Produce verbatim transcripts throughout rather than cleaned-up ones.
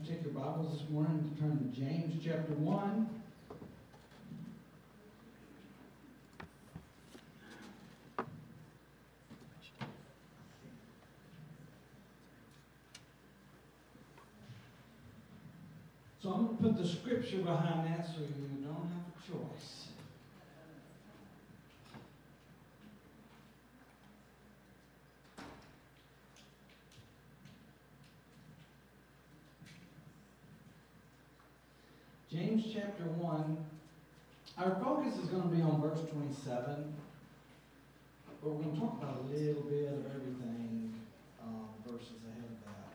Take your Bibles this morning to turn to James chapter one. So I'm going to put the scripture behind that so you don't have a choice. James chapter one, our focus is going to be on verse twenty-seven, but we're going to talk about a little bit of everything um, verses ahead of that.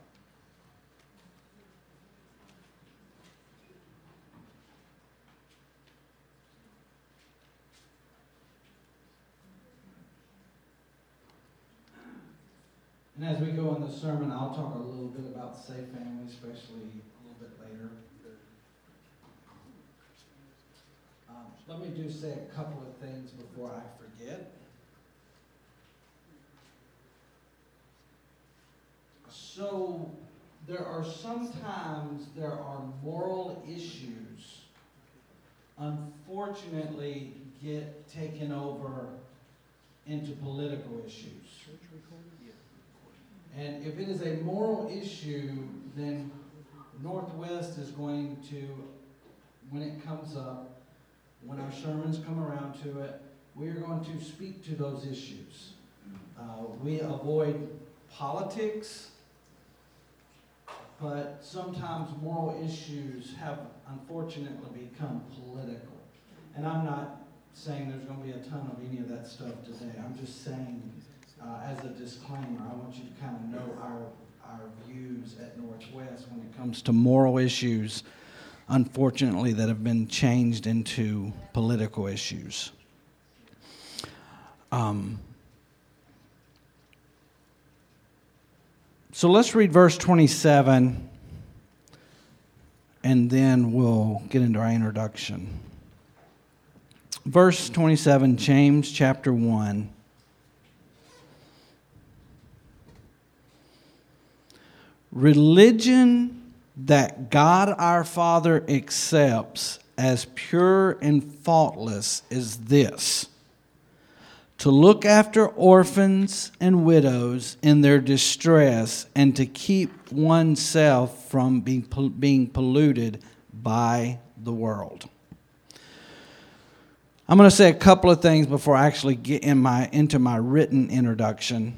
And as we go in the sermon, I'll talk a little bit about safe family, especially a little bit later. Um, let me do say a couple of things before I forget. So, there are sometimes there are moral issues, unfortunately, get taken over into political issues. And if it is a moral issue, then Northwest is going to, when it comes up, when our sermons come around to it, we are going to speak to those issues. Uh, we avoid politics, but sometimes moral issues have unfortunately become political. And I'm not saying there's going to be a ton of any of that stuff today. I'm just saying, uh, as a disclaimer, I want you to kind of know our, our views at Northwest when it comes to moral issues, unfortunately, that have been changed into political issues. Um, so let's read verse twenty-seven, and then we'll get into our introduction. Verse twenty-seven, James chapter one. Religion that God our Father accepts as pure and faultless is this: to look after orphans and widows in their distress and to keep oneself from being, being polluted by the world. I'm going to say a couple of things before I actually get in my, into my written introduction.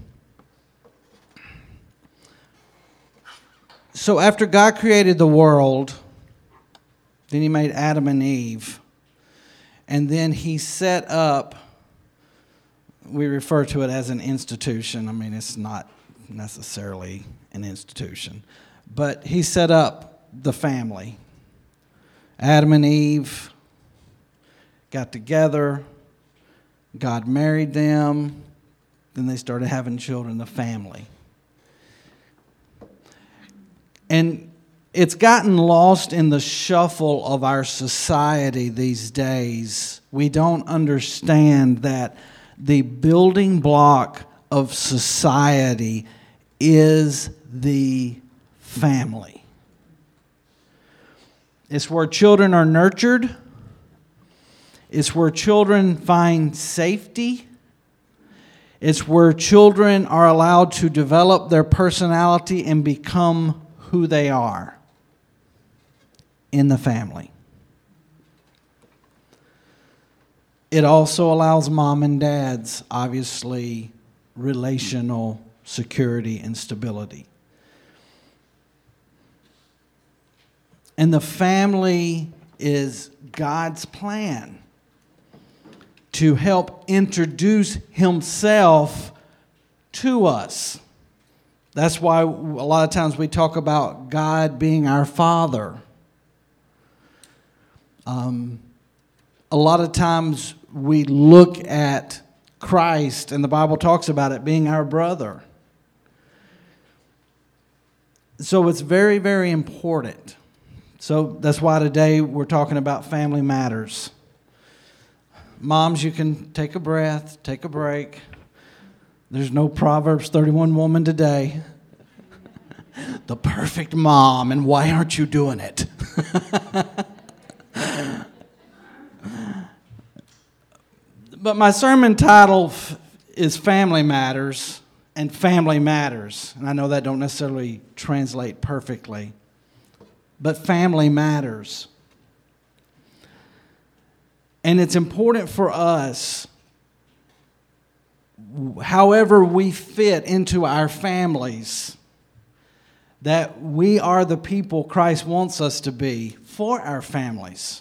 So after God created the world, then he made Adam and Eve, and then he set up, we refer to it as an institution. I mean, it's not necessarily an institution, but he set up the family. Adam and Eve got together, God married them, then they started having children, the family. And it's gotten lost in the shuffle of our society these days. We don't understand that the building block of society is the family. It's where children are nurtured. It's where children find safety. It's where children are allowed to develop their personality and become who they are in the family. It also allows mom and dads, obviously, relational security and stability. And the family is God's plan to help introduce himself to us. That's why a lot of times we talk about God being our Father. Um, a lot of times we look at Christ, and the Bible talks about it being our brother. So it's very, very important. So that's why today we're talking about family matters. Moms, you can take a breath, take a break. There's no Proverbs thirty-one woman today. the perfect mom, and why aren't you doing it? But my sermon title is Family Matters and Family Matters. And I know that don't necessarily translate perfectly, but family matters. And it's important for us, however we fit into our families, that we are the people Christ wants us to be for our families.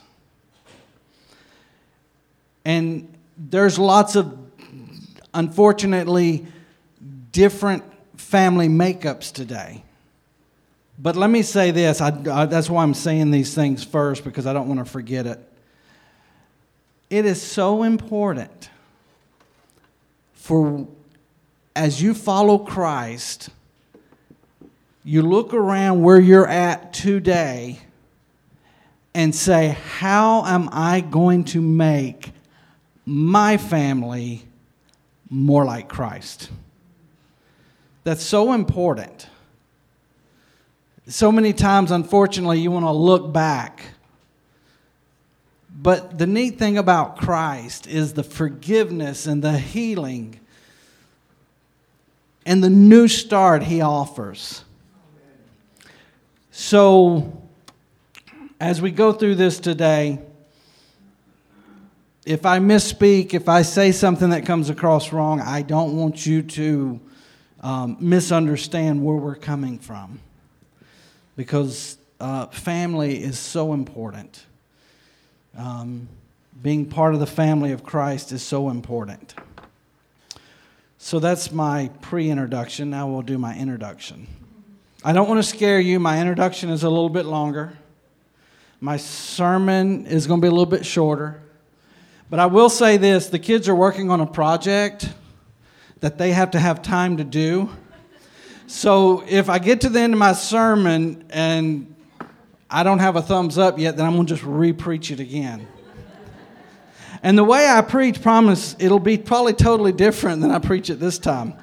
And there's lots of, unfortunately, different family makeups today. But let me say this. I, I, that's why I'm saying these things first, because I don't want to forget it. It is so important for, as you follow Christ, you look around where you're at today and say, how am I going to make my family more like Christ? That's so important. So many times, unfortunately, you want to look back. But the neat thing about Christ is the forgiveness and the healing and the new start He offers. So, as we go through this today, if I misspeak, if I say something that comes across wrong, I don't want you to um, misunderstand where we're coming from. Because uh, family is so important. Um, being part of the family of Christ is so important. So that's my pre-introduction. Now we'll do my introduction. I don't want to scare you. My introduction is a little bit longer. My sermon is going to be a little bit shorter. But I will say this, the kids are working on a project that they have to have time to do. So if I get to the end of my sermon and I don't have a thumbs up yet, then I'm going to just re-preach it again. And the way I preach, promise, it'll be probably totally different than I preach it this time.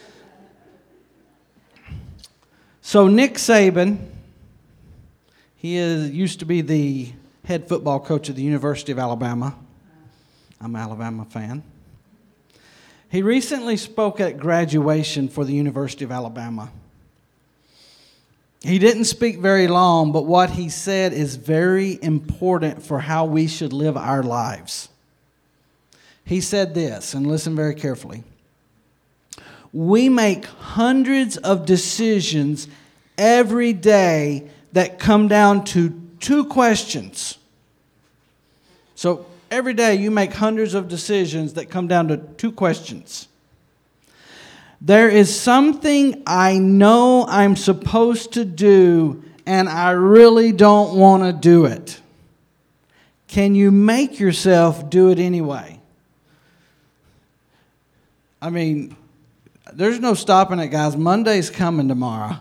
So Nick Saban, he is, used to be the head football coach at the University of Alabama. I'm an Alabama fan. He recently spoke at graduation for the University of Alabama. He didn't speak very long, but what he said is very important for how we should live our lives. He said this, and listen very carefully. We make hundreds of decisions every day that come down to two questions. So every day you make hundreds of decisions that come down to two questions. There is something I know I'm supposed to do, and I really don't want to do it. Can you make yourself do it anyway? I mean, there's no stopping it, guys. Monday's coming tomorrow.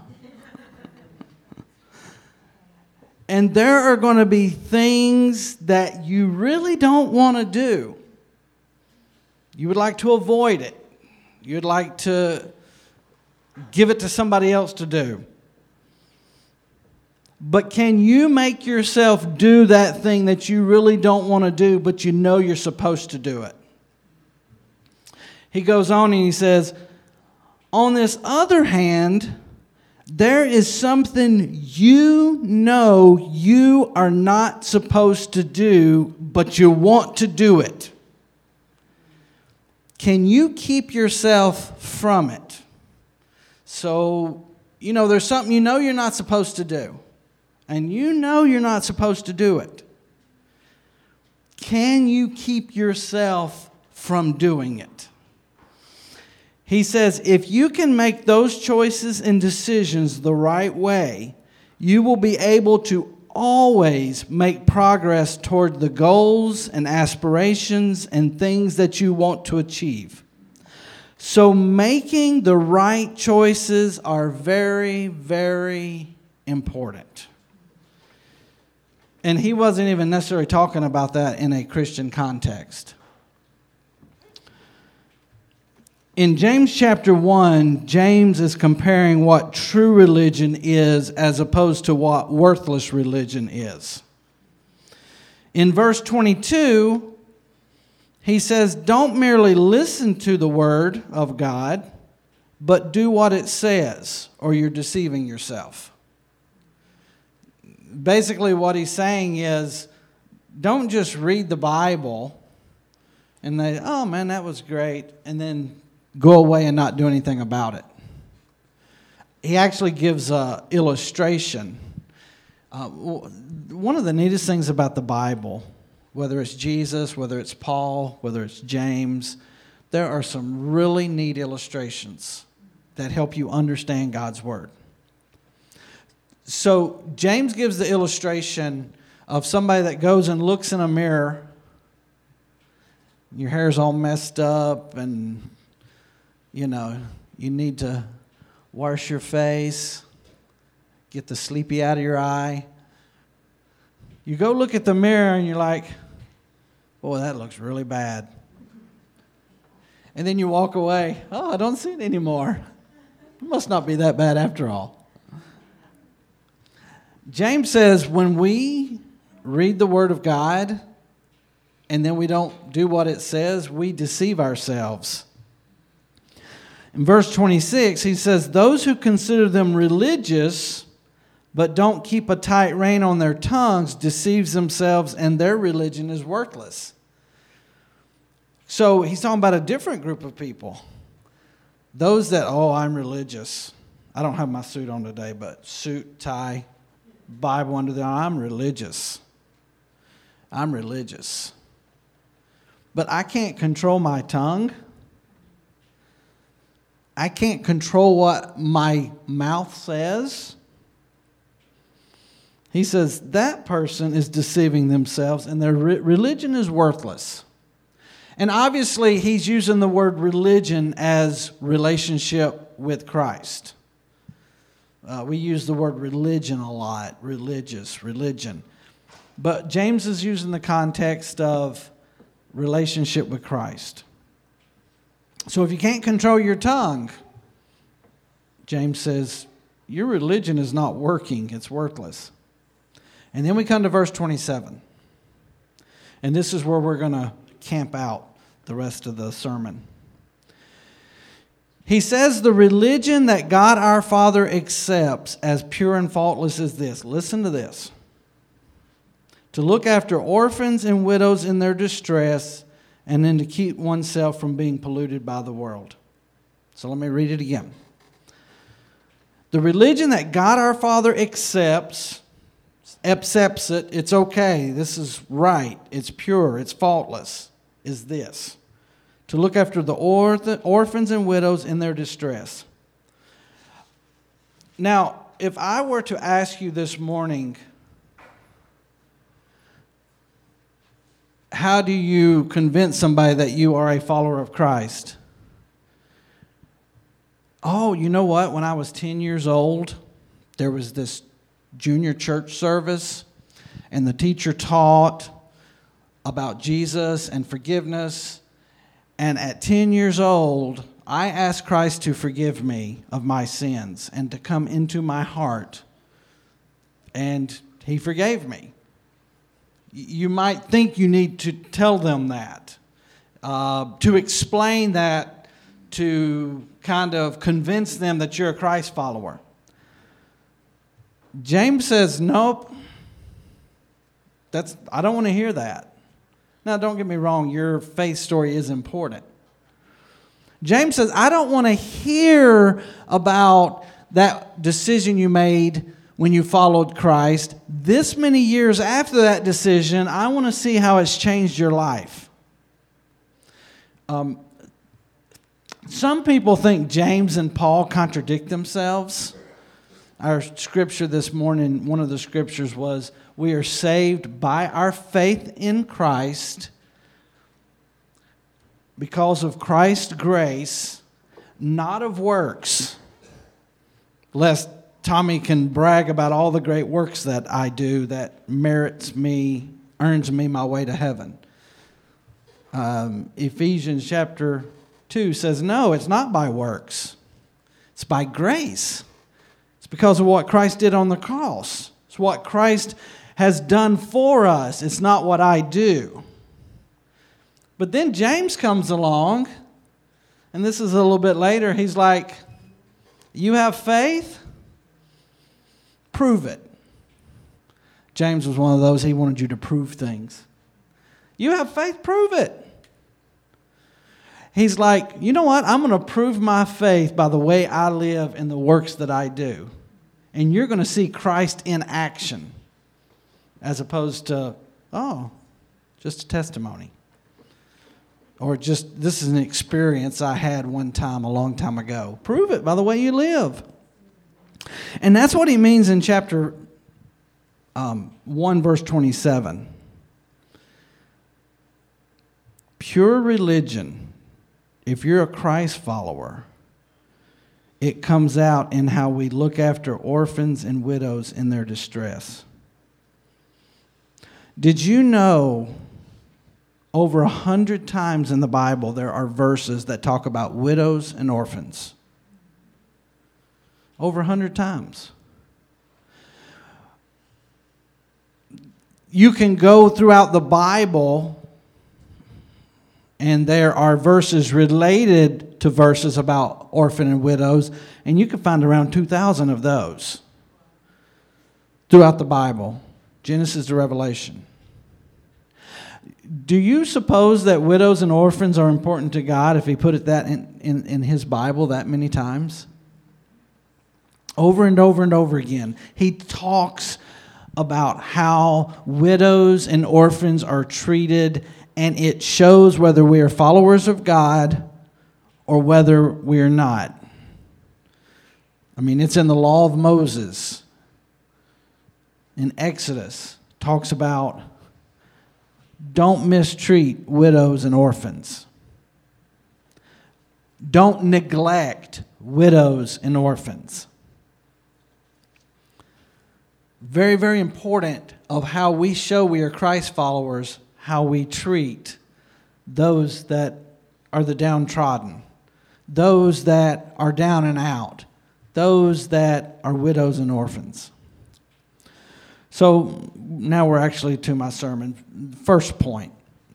And there are going to be things that you really don't want to do. You would like to avoid it. You'd like to give it to somebody else to do. But can you make yourself do that thing that you really don't want to do, but you know you're supposed to do it? He goes on and he says, on this other hand, there is something you know you are not supposed to do, but you want to do it. Can you keep yourself from it? So, you know, there's something you know you're not supposed to do, and you know you're not supposed to do it. Can you keep yourself from doing it? He says, if you can make those choices and decisions the right way, you will be able to always make progress toward the goals and aspirations and things that you want to achieve. So making the right choices are very, very important. And he wasn't even necessarily talking about that in a Christian context. In James chapter one, James is comparing what true religion is as opposed to what worthless religion is. In verse twenty-two, he says, don't merely listen to the word of God, but do what it says, or you're deceiving yourself. Basically, what he's saying is, don't just read the Bible and they, oh man, that was great, and then go away and not do anything about it. He actually gives an illustration. Uh, one of the neatest things about the Bible, whether it's Jesus, whether it's Paul, whether it's James, there are some really neat illustrations that help you understand God's Word. So James gives the illustration of somebody that goes and looks in a mirror. Your hair's all messed up and, you know, you need to wash your face, get the sleepy out of your eye. You go look at the mirror and you're like, boy, that looks really bad. And then you walk away, oh, I don't see it anymore. It must not be that bad after all. James says when we read the Word of God and then we don't do what it says, we deceive ourselves. In verse twenty-six, he says, those who consider them religious but don't keep a tight rein on their tongues deceives themselves, and their religion is worthless. So he's talking about a different group of people. Those that, oh, I'm religious. I don't have my suit on today, but suit, tie, Bible under the arm. I'm religious. I'm religious. But I can't control my tongue. I can't control what my mouth says. He says that person is deceiving themselves and their re- religion is worthless. And obviously he's using the word religion as relationship with Christ. Uh, we use the word religion a lot, religious, religion. But James is using the context of relationship with Christ. So if you can't control your tongue, James says, your religion is not working, it's worthless. And then we come to verse twenty-seven. And this is where we're going to camp out the rest of the sermon. He says the religion that God our Father accepts as pure and faultless is this. Listen to this. To look after orphans and widows in their distress, and then to keep oneself from being polluted by the world. So let me read it again. The religion that God our Father accepts, accepts it, it's okay, this is right, it's pure, it's faultless, is this. To look after the orphans and widows in their distress. Now, if I were to ask you this morning, how do you convince somebody that you are a follower of Christ? Oh, you know what? When I was ten years old, there was this junior church service, and the teacher taught about Jesus and forgiveness. And at ten years old, I asked Christ to forgive me of my sins and to come into my heart. And He forgave me. You might think you need to tell them that, uh, to explain that, to kind of convince them that you're a Christ follower. James says, nope, that's, I don't want to hear that. Now, don't get me wrong, your faith story is important. James says, I don't want to hear about that decision you made when you followed Christ. This many years after that decision, I want to see how it's changed your life. Um, some people think James and Paul contradict themselves. Our scripture this morning, one of the scriptures was, we are saved by our faith in Christ because of Christ's grace, not of works, lest Tommy can brag about all the great works that I do that merits me, earns me my way to heaven. Um, Ephesians chapter two says, no, it's not by works. It's by grace. It's because of what Christ did on the cross. It's what Christ has done for us. It's not what I do. But then James comes along, and this is a little bit later. He's like, you have faith? Prove it. James was one of those, he wanted you to prove things. You have faith? Prove it. He's like, you know what? I'm going to prove my faith by the way I live and the works that I do. And you're going to see Christ in action as opposed to, oh, just a testimony. Or just, this is an experience I had one time a long time ago. Prove it by the way you live. And that's what he means in chapter um, one, verse twenty-seven. Pure religion, if you're a Christ follower, it comes out in how we look after orphans and widows in their distress. Did you know over a hundred times in the Bible there are verses that talk about widows and orphans? Over a hundred times. You can go throughout the Bible and there are verses related to verses about orphan and widows, and you can find around two thousand of those throughout the Bible, Genesis to Revelation. Do you suppose that widows and orphans are important to God if he put it that in, in, in his Bible that many times? Over and over and over again, he talks about how widows and orphans are treated, and it shows whether we are followers of God or whether we are not. I mean, it's in the law of Moses. In Exodus, talks about don't mistreat widows and orphans. Don't neglect widows and orphans. Very, very important of how we show we are Christ followers, how we treat those that are the downtrodden, those that are down and out, those that are widows and orphans. So now we're actually to my sermon. First point.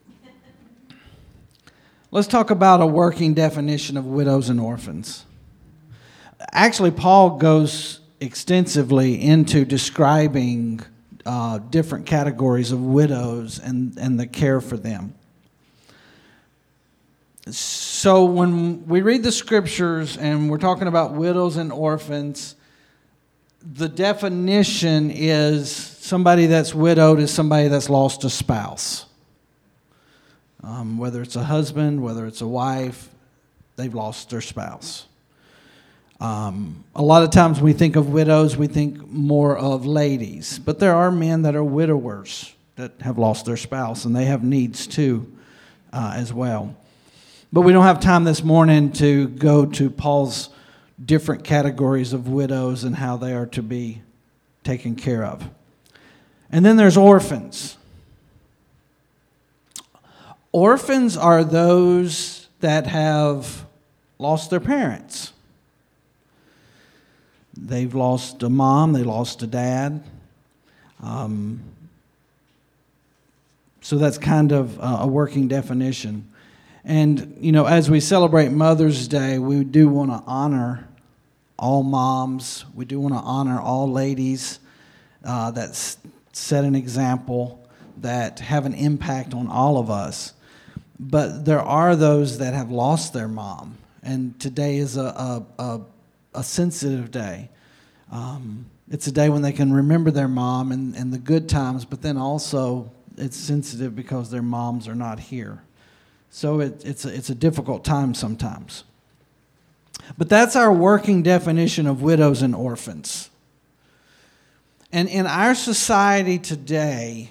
Let's talk about a working definition of widows and orphans. Actually, Paul goes extensively into describing uh, different categories of widows and, and the care for them. So when we read the scriptures and we're talking about widows and orphans, the definition is somebody that's widowed is somebody that's lost a spouse. Um, whether it's a husband, whether it's a wife, they've lost their spouse. Um, a lot of times we think of widows, we think more of ladies. But there are men that are widowers that have lost their spouse, and they have needs too uh, as well. But we don't have time this morning to go to Paul's different categories of widows and how they are to be taken care of. And then there's orphans. Orphans are those that have lost their parents. They've lost a mom, they lost a dad. Um, so that's kind of a working definition. And, you know, as we celebrate Mother's Day, we do want to honor all moms. We do want to honor all ladies uh, that s- set an example, that have an impact on all of us. But there are those that have lost their mom. And today is a, a, a, a sensitive day. Um, it's a day when they can remember their mom and, and the good times, but then also it's sensitive because their moms are not here. So it, it's, a, it's a difficult time sometimes. But that's our working definition of widows and orphans. And in our society today,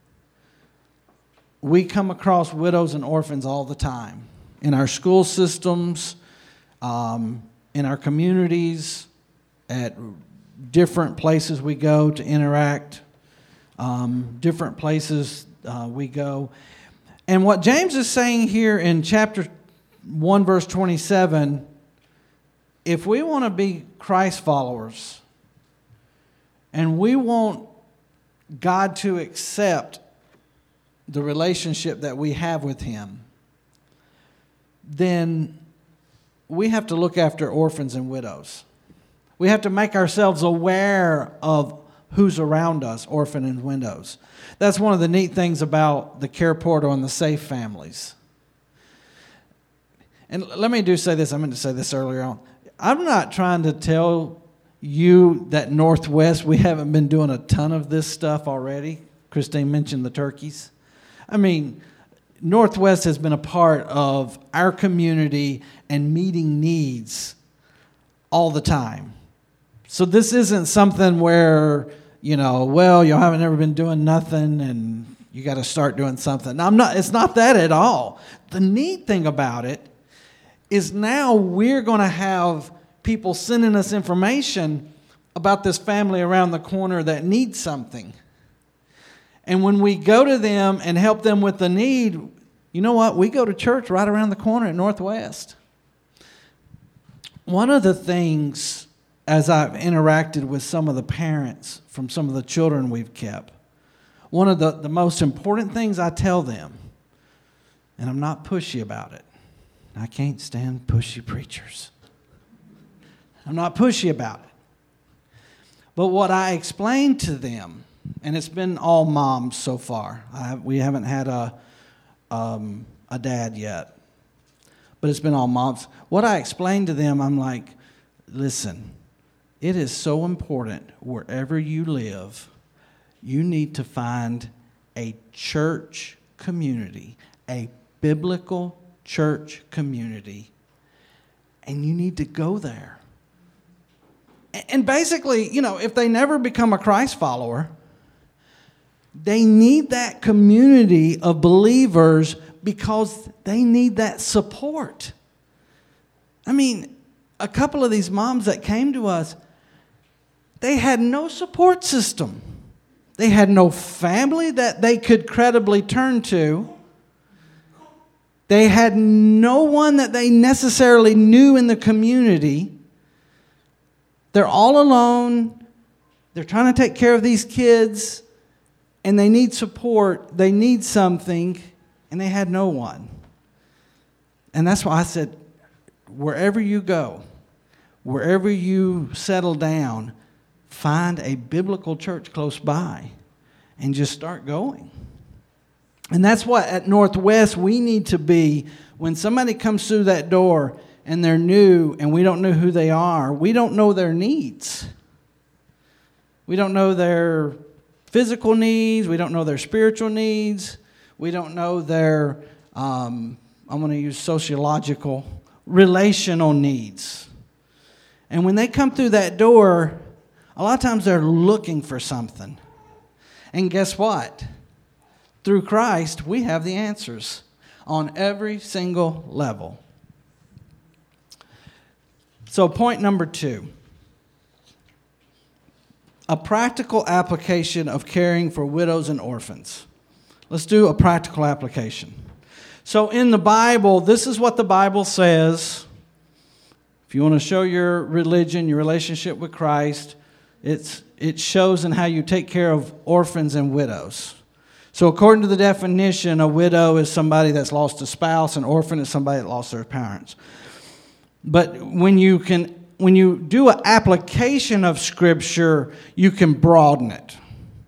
we come across widows and orphans all the time. In our school systems, um, in our communities, at different places we go to interact, um, different places uh, we go. And what James is saying here in chapter one verse twenty-seven, if we want to be Christ followers and we want God to accept the relationship that we have with Him, then we have to look after orphans and widows. We have to make ourselves aware of who's around us, orphan and widows. That's one of the neat things about the Care Portal and the Safe Families. And let me do say this. I meant to say this earlier on. I'm not trying to tell you that Northwest, we haven't been doing a ton of this stuff already. Christine mentioned the turkeys. I mean, Northwest has been a part of our community and meeting needs all the time. So this isn't something where, you know, well, you haven't ever been doing nothing and you got to start doing something. I'm not, it's not that at all. The neat thing about it is now we're going to have people sending us information about this family around the corner that needs something. And when we go to them and help them with the need, you know what? We go to church right around the corner at Northwest. One of the things, as I've interacted with some of the parents from some of the children we've kept, one of the, the most important things I tell them, and I'm not pushy about it. I can't stand pushy preachers. I'm not pushy about it. But what I explain to them, and it's been all moms so far. I, we haven't had a um, a dad yet, but it's been all moms. What I explain to them, I'm like, listen, it is so important wherever you live, you need to find a church community, a biblical church community, and you need to go there. And basically, you know, if they never become a Christ follower, they need that community of believers because they need that support. I mean, a couple of these moms that came to us, they had no support system. They had no family that they could credibly turn to. They had no one that they necessarily knew in the community. They're all alone. They're trying to take care of these kids. And they need support, they need something, and they had no one. And that's why I said, wherever you go, wherever you settle down, find a biblical church close by and just start going. And that's what at Northwest we need to be. When somebody comes through that door and they're new and we don't know who they are, we don't know their needs. We don't know their physical needs. We don't know their spiritual needs. We don't know their, um, I'm going to use sociological, relational needs. And when they come through that door, a lot of times they're looking for something. And guess what? Through Christ, we have the answers on every single level. So point number two. A practical application of caring for widows and orphans. Let's do a practical application. So in the Bible, this is what the Bible says. If you want to show your religion, your relationship with Christ, it's, it shows in how you take care of orphans and widows. So according to the definition, a widow is somebody that's lost a spouse, an orphan is somebody that lost their parents. But when you can When you do an application of Scripture, you can broaden it.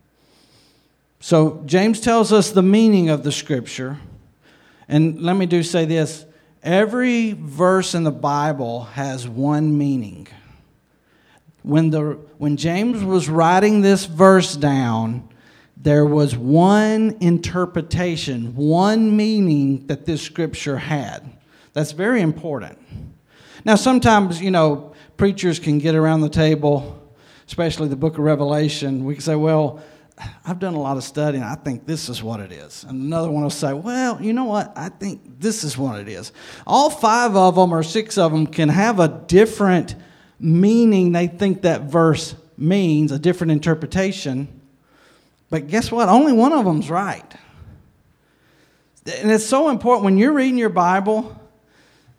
So James tells us the meaning of the Scripture. And let me do say this. Every verse in the Bible has one meaning. When, the, when James was writing this verse down, there was one interpretation, one meaning that this Scripture had. That's very important. Now, sometimes, you know, preachers can get around the table, especially the book of Revelation. We can say, well, I've done a lot of study, and I think this is what it is. And another one will say, well, you know what? I think this is what it is. All five of them or six of them can have a different meaning they think that verse means, a different interpretation. But guess what? Only one of them's right. And it's so important when you're reading your Bible,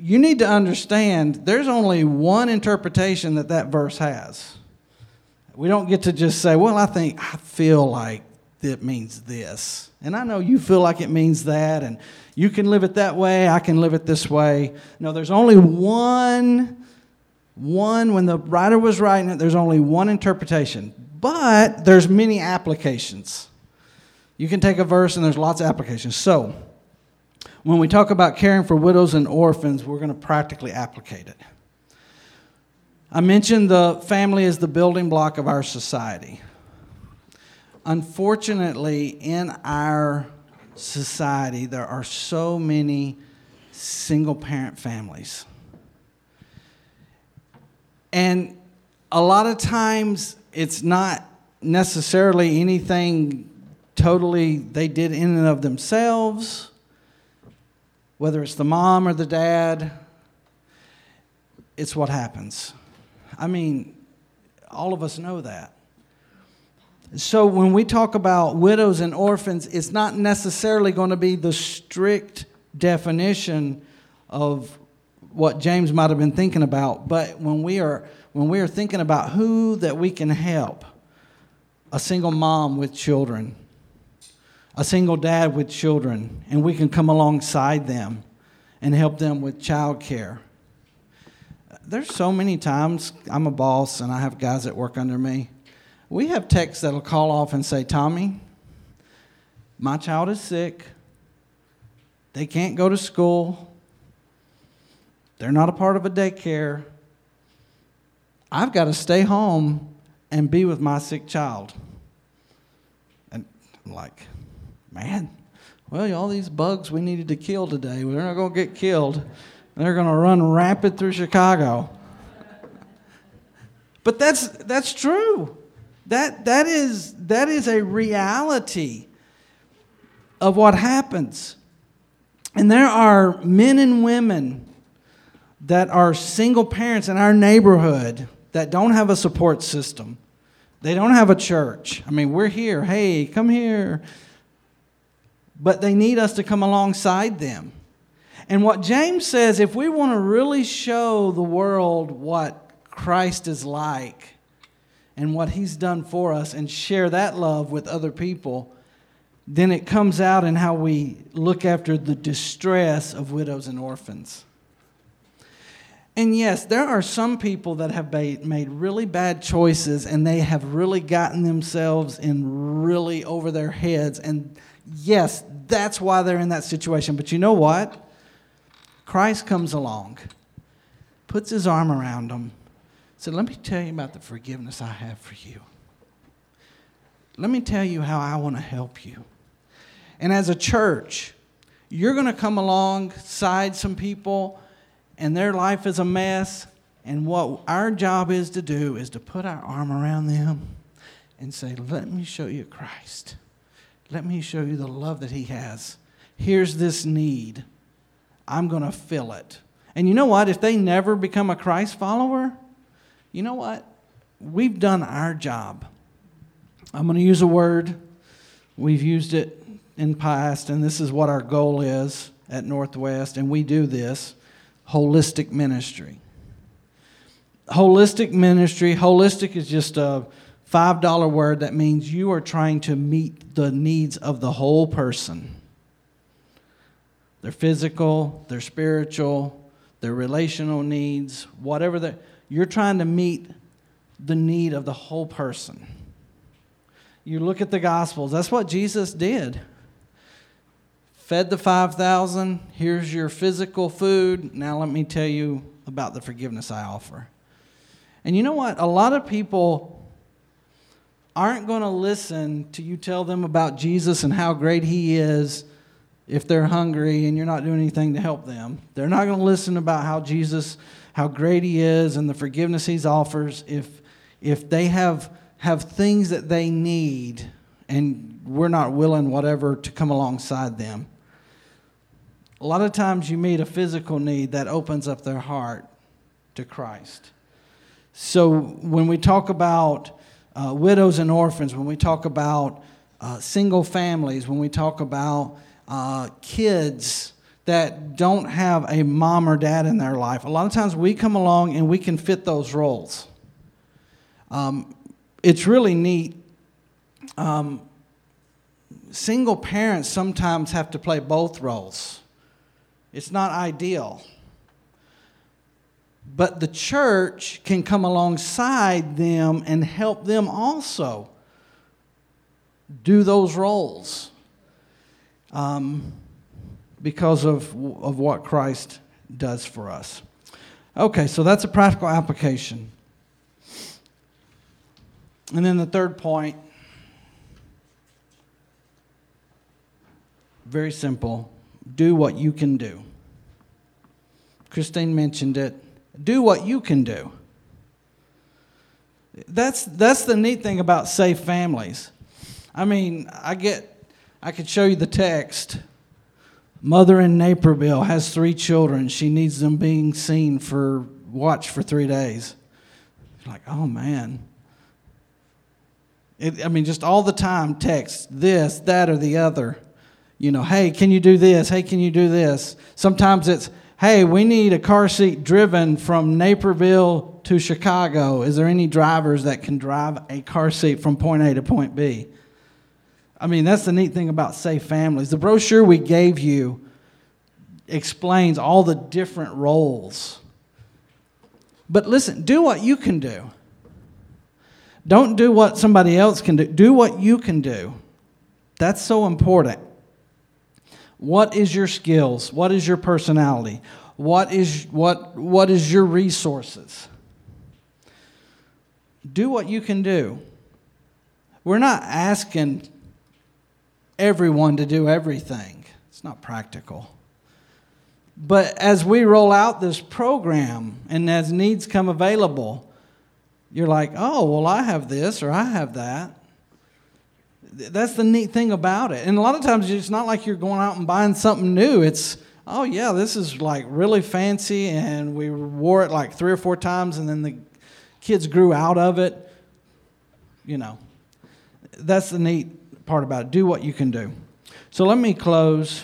you need to understand there's only one interpretation that that verse has. We don't get to just say, well, I think, I feel like it means this. And I know you feel like it means that, and you can live it that way, I can live it this way. No, there's only one, one, when the writer was writing it, there's only one interpretation. But there's many applications. You can take a verse and there's lots of applications. So, when we talk about caring for widows and orphans, we're going to practically applicate it. I mentioned the family is the building block of our society. Unfortunately, in our society, there are so many single-parent families. And a lot of times, it's not necessarily anything totally they did in and of themselves, whether it's the mom or the dad, it's what happens. I mean, all of us know that. So when we talk about widows and orphans, it's not necessarily going to be the strict definition of what James might have been thinking about, but when we are when we are thinking about who that we can help, a single mom with children, a single dad with children, and we can come alongside them and help them with child care. There's so many times, I'm a boss and I have guys that work under me. We have techs that'll call off and say, Tommy, my child is sick. They can't go to school. They're not a part of a daycare. I've got to stay home and be with my sick child. And I'm like, man, well, all these bugs we needed to kill today, they're not going to get killed. They're going to run rapid through Chicago. But that's that's true. That that is that is a reality of what happens. And there are men and women that are single parents in our neighborhood that don't have a support system. They don't have a church. I mean, we're here. Hey, come here. But they need us to come alongside them. And what James says, if we want to really show the world what Christ is like and what he's done for us and share that love with other people, then it comes out in how we look after the distress of widows and orphans. And yes, there are some people that have made really bad choices and they have really gotten themselves in really over their heads. And yes, that's why they're in that situation. But you know what? Christ comes along, puts his arm around them, said, let me tell you about the forgiveness I have for you. Let me tell you how I want to help you. And as a church, you're going to come alongside some people and their life is a mess. And what our job is to do is to put our arm around them and say, let me show you Christ. Let me show you the love that he has. Here's this need. I'm going to fill it. And you know what? If they never become a Christ follower, you know what? We've done our job. I'm going to use a word. We've used it in past, and this is what our goal is at Northwest, and we do this. Holistic ministry. Holistic ministry. Holistic is just a five dollar word that means you are trying to meet the needs of the whole person. Their physical, their spiritual, their relational needs, whatever that you're trying to meet the need of the whole person. You look at the Gospels, that's what Jesus did. Fed the five thousand, here's your physical food. Now let me tell you about the forgiveness I offer. And you know what? A lot of people aren't going to listen to you tell them about Jesus and how great he is if they're hungry and you're not doing anything to help them. They're not going to listen about how Jesus, how great he is and the forgiveness he offers if if they have have things that they need and we're not willing, whatever, to come alongside them. A lot of times you meet a physical need that opens up their heart to Christ. So when we talk about uh, widows and orphans, when we talk about uh, single families, when we talk about uh, kids that don't have a mom or dad in their life. A lot of times we come along and we can fit those roles. Um, it's really neat. Um, single parents sometimes have to play both roles. It's not ideal. But the church can come alongside them and help them also do those roles um, because of, of what Christ does for us. Okay, so that's a practical application. And then the third point, very simple, do what you can do. Christine mentioned it. Do what you can do. That's that's the neat thing about Safe Families. I mean, I get, I could show you the text. Mother in Naperville has three children. She needs them being seen for, watched for three days. You're like, oh man. It, I mean, just all the time text, this, that, or the other. You know, hey, can you do this? Hey, can you do this? Sometimes it's, hey, we need a car seat driven from Naperville to Chicago. Is there any drivers that can drive a car seat from point A to point B? I mean, that's the neat thing about Safe Families. The brochure we gave you explains all the different roles. But listen, do what you can do. Don't do what somebody else can do. Do what you can do. That's so important. What is your skills? What is your personality? What is what what is your resources? Do what you can do. We're not asking everyone to do everything. It's not practical. But as we roll out this program and as needs come available, you're like, oh, well, I have this or I have that. That's the neat thing about it. And a lot of times it's not like you're going out and buying something new. It's, oh, yeah, this is like really fancy and we wore it like three or four times and then the kids grew out of it. You know, that's the neat part about it. Do what you can do. So let me close.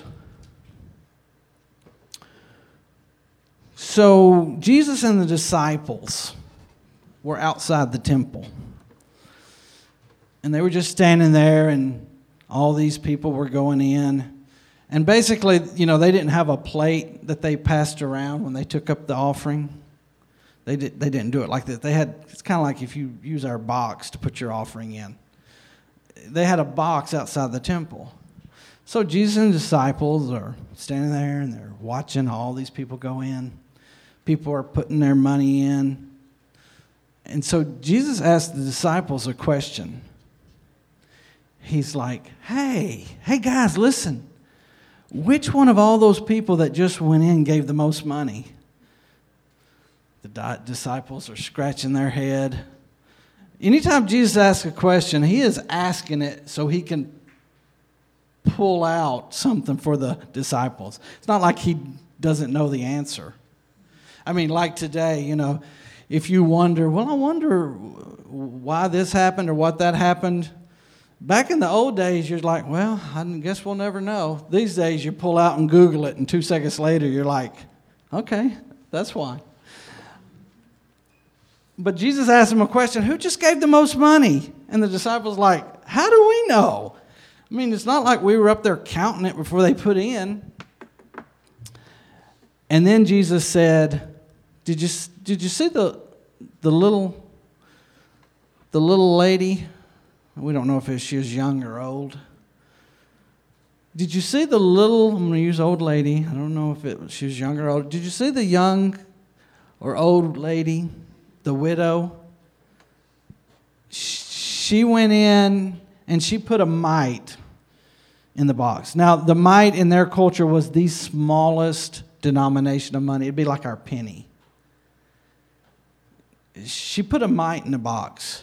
So Jesus and the disciples were outside the temple. And they were just standing there, and all these people were going in. And basically, you know, they didn't have a plate that they passed around when they took up the offering. They did, they didn't do it like that. They had, it's kind of like if you use our box to put your offering in. They had a box outside the temple. So Jesus and the disciples are standing there, and they're watching all these people go in. People are putting their money in. And so Jesus asked the disciples a question. He's like, hey, hey guys, listen. Which one of all those people that just went in gave the most money? The di- disciples are scratching their head. Anytime Jesus asks a question, he is asking it so he can pull out something for the disciples. It's not like he doesn't know the answer. I mean, like today, you know, if you wonder, well, I wonder why this happened or what that happened. Back in the old days, you're like, well, I guess we'll never know. These days, you pull out and Google it, and two seconds later, you're like, okay, that's why. But Jesus asked him a question, who just gave the most money? And the disciples like, how do we know? I mean, it's not like we were up there counting it before they put in. And then Jesus said, did you did you see the the little the little lady? We don't know if she was young or old. Did you see the little, I'm going to use old lady. I don't know if it was, she was young or old. Did you see the young or old lady, the widow? She went in and she put a mite in the box. Now, the mite in their culture was the smallest denomination of money. It'd be like our penny. She put a mite in the box.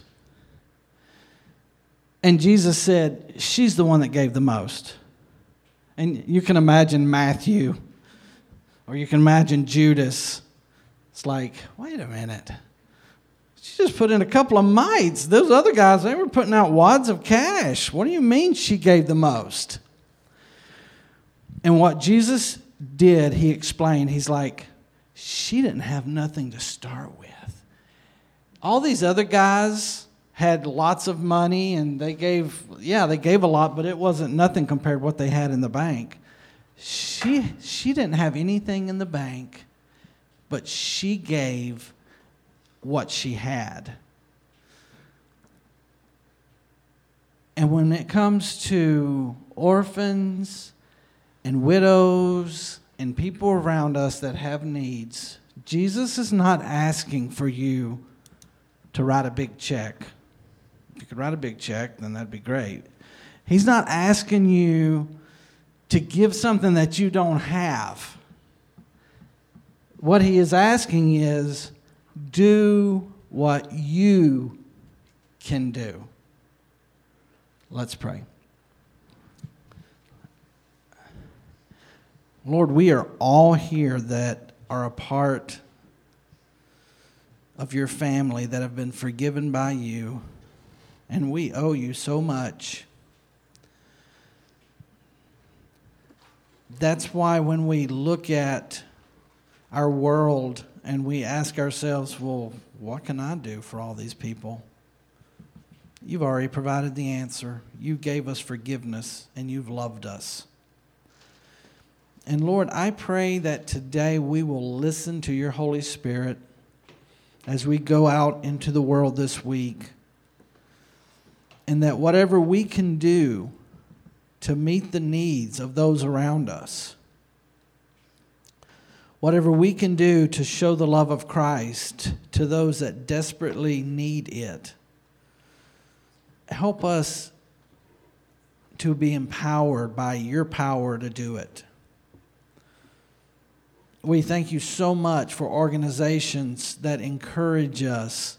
And Jesus said, she's the one that gave the most. And you can imagine Matthew, or you can imagine Judas. It's like, wait a minute. She just put in a couple of mites. Those other guys, they were putting out wads of cash. What do you mean she gave the most? And what Jesus did, he explained, he's like, she didn't have nothing to start with. All these other guys had lots of money, and they gave, yeah, they gave a lot, but it wasn't nothing compared to what they had in the bank. She, she didn't have anything in the bank, but she gave what she had. And when it comes to orphans and widows and people around us that have needs, Jesus is not asking for you to write a big check. If you could write a big check, then that'd be great. He's not asking you to give something that you don't have. What he is asking is, do what you can do. Let's pray. Lord, we are all here that are a part of your family, that have been forgiven by you, and we owe you so much. That's why when we look at our world and we ask ourselves, well, what can I do for all these people? You've already provided the answer. You gave us forgiveness, and you've loved us. And Lord, I pray that today we will listen to your Holy Spirit as we go out into the world this week, and that whatever we can do to meet the needs of those around us, whatever we can do to show the love of Christ to those that desperately need it, help us to be empowered by your power to do it. We thank you so much for organizations that encourage us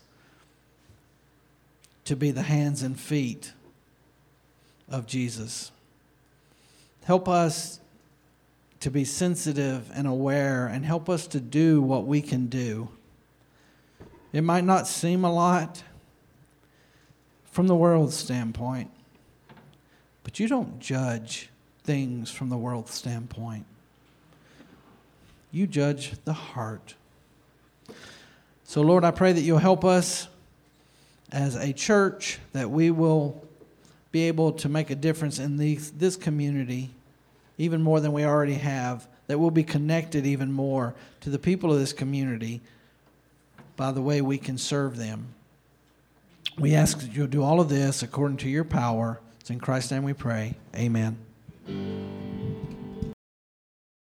to be the hands and feet of Jesus. Help us to be sensitive and aware, and help us to do what we can do. It might not seem a lot from the world's standpoint, but you don't judge things from the world's standpoint. You judge the heart. So, Lord, I pray that you'll help us as a church, that we will be able to make a difference in these, this community, even more than we already have, that we'll be connected even more to the people of this community by the way we can serve them. We ask that you'll do all of this according to your power. It's in Christ's name we pray. Amen.